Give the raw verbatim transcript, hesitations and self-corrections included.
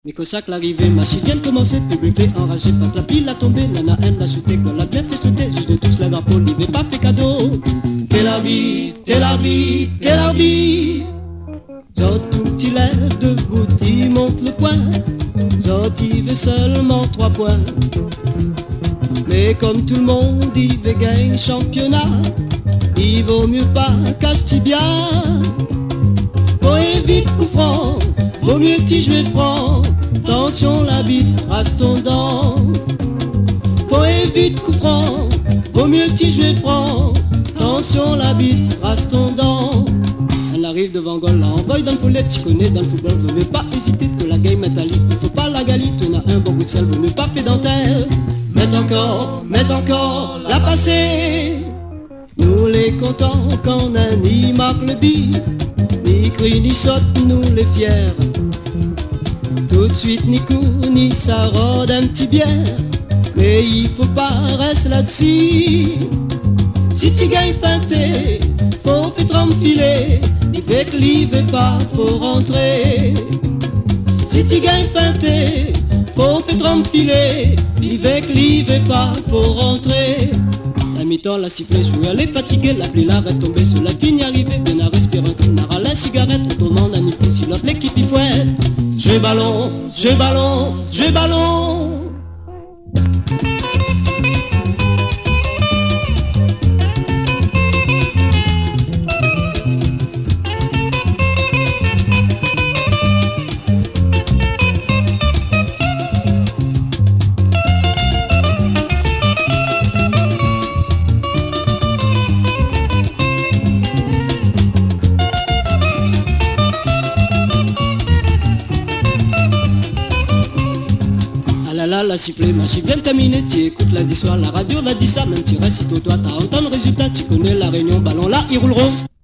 Mais que ça que l'arrivée, ma si vient de commencer, public enragé, passe la pile à tomber, nana haine la sauté, que la bien fait sauter, juste de tous la drapeau, l'ivée pas fait cadeau. T'es la vie, t'es la vie, t'es la vie. Zot tout il lève debout, il monte le poing. Zot il veut seulement trois points. Mais comme tout le monde, il veut gagner championnat. Il vaut mieux pas Castibia. Faut éviter coup franc, vaut mieux petit jouer franc. Attention la bite, rase ton dent. Faut éviter coup franc, vaut mieux petit jouer franc. Attention la bite, rase ton dent. Elle arrive devant Gol, là envoie dans le poulet. Tu connais dans le football, vaut mieux pas hésiter que la game métallique. Il faut pas la galite, on a un bon goût de sel, vaut mieux pas fait dentelle. Mets encore, mets encore la passée. Nous les contents quand un y marque le but. Ni crie ni saute, nous les fiers. Tout de suite ni coup ni ça rôde un petit bière. Mais il faut pas rester là-dessus. Si tu gagnes feinté, faut faire trempiler. Il fait que l'hiver pas, faut rentrer. Si tu gagnes feinté, faut faire trempiler. Il fait que l'hiver pas, faut rentrer. La mi-temps, la sifflet, je elle est fatiguée. La pluie l'arrête tomber sur la ligne arrivée. Ben à respirer un coup, n'a la cigarette. Autrement, on a mis si l'autre l'équipe y fouette. Je ballon, je ballon, je ballon. La la sifflet, ma chie bien terminée. Tu écoutes lundi soir, la radio l'a dit ça. Même si restes au toit, t'as entendu le résultat. Tu connais la réunion, ballon là, ils rouleront.